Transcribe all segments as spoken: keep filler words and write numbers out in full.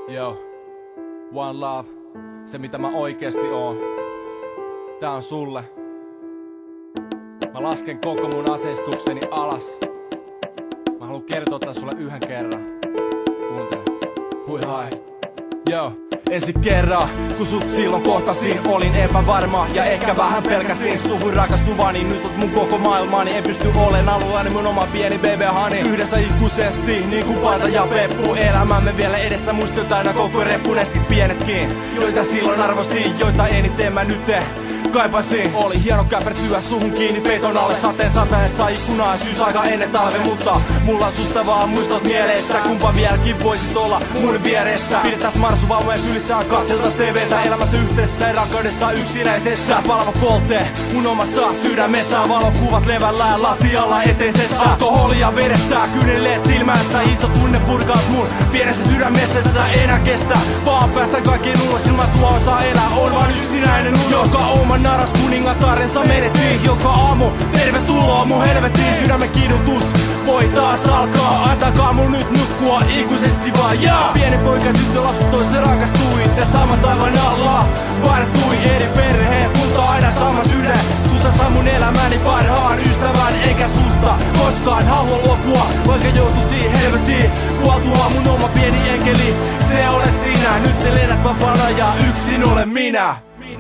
Yo, one love, se mitä mä oikeesti oon. Tää on sulle. Mä lasken koko mun aseistukseni alas. Mä haluun kertoa tän sulle yhden kerran. Kuuntele. Hui hai. Yo. Ensi kerran, kun sut silloin kohtasin, olin epävarma ja ehkä vähän pelkäsin suhun rakastuvani. Nyt oot mun koko maailmaani, en pysty olen alueellani mun oma pieni baby honey. Yhdessä ikuisesti, niin kuin Paita ja Peppu. Elämämme vielä edessä, muistot aina koko reppu. Netkit pienetkin, joita silloin arvostin, joita eniten mä nyt kaipasin. Oli hieno käpertyä suhun kiinni peiton alle sateen sateessa ikkunaa syysaika ennen talve. Mutta mulla on susta vaan muistot mielessä, kumpa vieläkin voisit olla mun vieressä. Pidetäs marsuvaumoja sylissä, katseltas T V:tä elämässä yhteisessä ja rakkaudessa yksinäisessä. Palava polte mun omassa sydämessä, valokuvat levällään lattialla eteisessä. Alkoholia veressä, kyyneleet silmässä, iso tunne purkaas mun pienessä sydämessä. Tätä enää kestä, vaan päästän kaikkien ulos ilman sua osaa elää. On vaan yksinäinen ulos, joka oman naras kuningatarensa menettiin. Joka aamu, tervetuloa mun helvettiin. Sydämen kidutus voi taas alkaa. Antakaa mun nyt nukkua ikuisesti vaan, yeah! Pieni poika tyttö lapsi toisen rakastui. Te sama taivaan alla vartui eri perheet, mutta aina sama sydän. Susta saa mun elämäni parhaan ystävän, eikä susta koskaan halua lopua. Vaikka joutuisi helvettiin, kuoltua mun oma pieni enkeli. Se olet sinä, nyt te lennät vapaana ja yksin olen minä.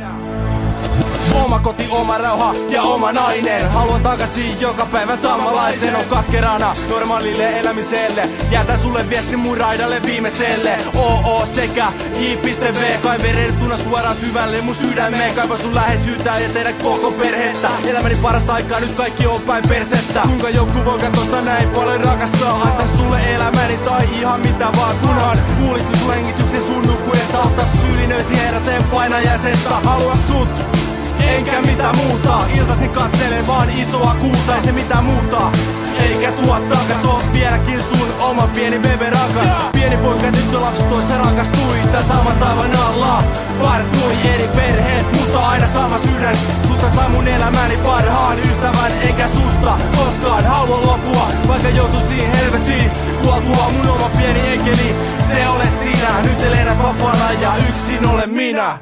Oma koti, oma rauha ja oma nainen. Haluan takaisin joka päivä samanlaisen. On katkerana normaalille elämiselle. Jätän sulle viesti mun raidalle viimeiselle. O O sekä J.V. Kaiverettuna suoraan syvälle mun sydämeen. Kaivan sun läheisyyttä ja tehdä koko perhettä. Elämäni parasta aikaa, nyt kaikki on päin persettä. Kuinka joku voi tosta näin paljon rakastaa. Antan sulle elämäni tai ihan mitä vaan, kunhan kuulisin sun hengityksen sun nukkuessa. Ottais sylinöisi heräteen painajäsestä. Halua sut enkä mitä muuta, iltaisin katselen vaan isoa kuuta. Ei se mitään muuta, eikä tuo takas. On vieläkin sun oma pieni bebe rakas. Pieni poika tyttö lapsi toisen rakastui. Tää sama taivaan alla vartui eri perheet, mutta aina sama sydän. Susta saa mun elämäni parhaan ystävän, eikä susta koskaan halua lopua. Vaikka joutuisi helvettiin, kuoltua mun oma pieni enkeli. Se olet sinä, nyt elät vapaana ja yksin olen minä.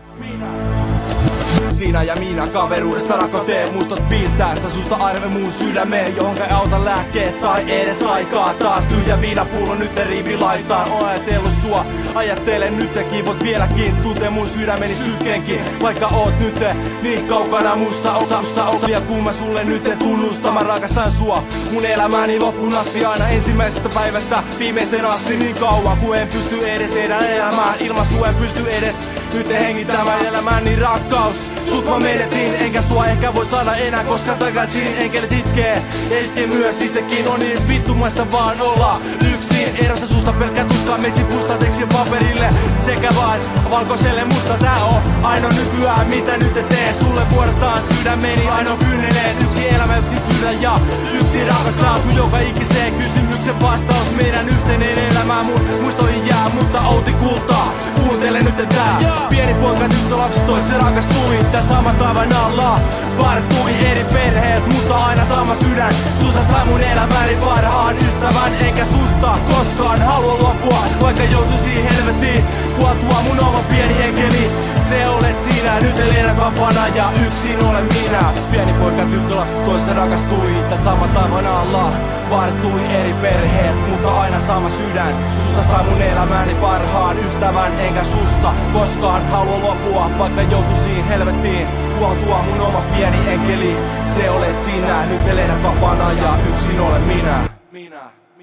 Sinä ja minä kaveruudesta rakoteen, muistot piiltäessä susta arve mun sydämeen, johonka ei auta lääkkeet tai edes aikaa. Taas tyhjä viinapullo, nyt rivi laitaan. Oon ajatellut sua, ajattelen nyt kivot vieläkin. Tuntee mun sydämeni sykkeenkin, vaikka oot nyt niin kaukana musta. Ota, musta, ota, ja kun mä sulle nyt en tunnusta, mä rakastan sua mun elämäni loppuun asti. Aina ensimmäisestä päivästä viimeisen asti, niin kauan kun en pysty edes edän elämään. Ilman sua en pysty edes nyt hengittämään elämäni rakkaus. Sut mä menetin, enkä sua ehkä voi saada enää koska takaisin. Enkelit itkee, ja itkee myös itsekin. On niin vittumaista vaan olla yksin. Erossa susta pelkkää tuskaa, metsi pusta tekstin paperille. Sekä vaan valkoiselle musta. Tää on ainoa nykyään mitä nyt et tee. Sulle vuodetaan sydämeni ainoa kyyneleet. Yksi elämä, yksi sydän ja yksi rakastaa. Kun joka ikiseen kysymyksen vastaus. Meidän yhteinen elämä mun muistoihin jää, mutta outi kultaa. Kuuntele nyt tää. Pieni poika tyttö lapsi toisen rakastui. Tää sama taivaan alla vartui eri perheet, mutta aina sama sydän. Susta sai mun elämäni parhaan ystävän, enkä susta koskaan halua lopua. Vaikka joutuisi helvettiin, kuoltua mun oma pieni enkeli. Se olet sinä, nyt elät vapaana ja yksin olen minä. Pieni poika tyttö lapsi toisen rakastui. Tää sama taivaan alla vartui eri perheet, mutta aina sama sydän. Susta sai mun elämäni parhaan ystävän, enkä susta koskaan halua lopua. Vaikka joutuisi helvettiin, kuoltua mun oma pieni enkeli. Se olet sinä, nyt elät vapaana ja yksin olen minä. minä.